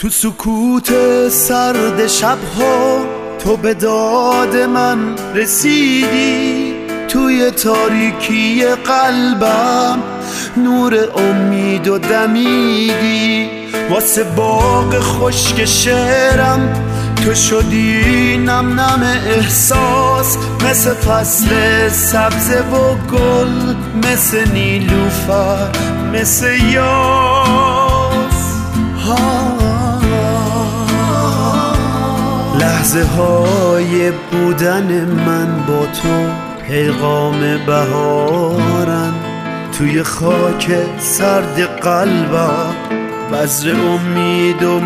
تو سکوت سرد شبها تو به داد من رسیدی، توی تاریکی قلبم نور امید و دمیدی. واسه باغ خشک شعرم تو شدی نم نم احساس، مثل فصل سبز و گل، مثل نیلوفر، مثل یاس. لحظه های بودن من با تو پیغام بهارن، توی خاک سرد قلبم بذر امید و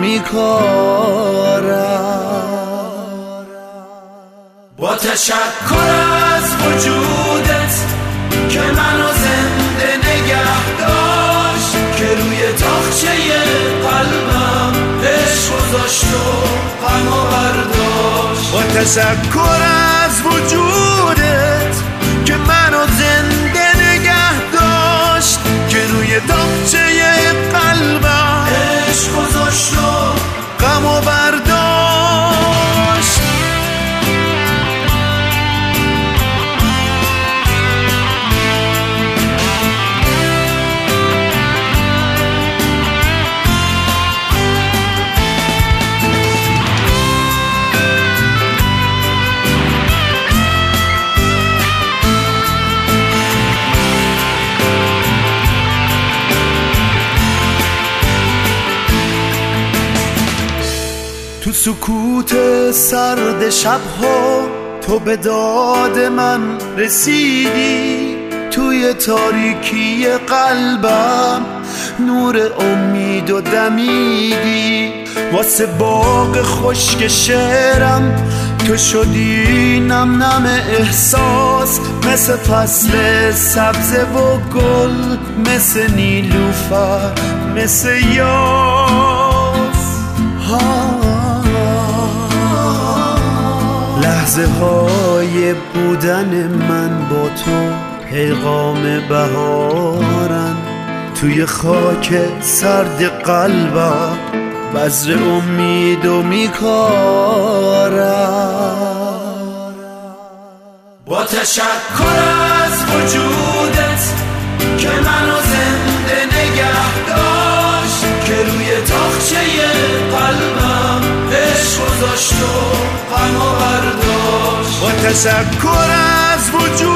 میکارم. با تشکر از وجودت که منو زنده نگه داشت، که روی تاقچه قلبم عشق گذاشت و غمو برداشت. با تشکر از وجودت که منو زنده نگه داشت، که روی تاقچه قلبم عشق گذاشت و غمو برداشت. تو سکوت سرد شبها تو به داد من رسیدی، توی تاریکی قلبم نور امید و دمیدی. واسه باغ خشک شعرم تو شدی نم نم احساس، مثل فصل سبز و گل، مثل نیلوفر، مثل یاس. لحظه های بودن من با تو پیغام بهارن، توی خاک سرد قلبم بذر امید و میکارم. با تشکر از وجودت که منو زنده نگه داشت، که روی تاقچه قلبم عشق گذاشت و غمو برداشت. با تشکر از وجودت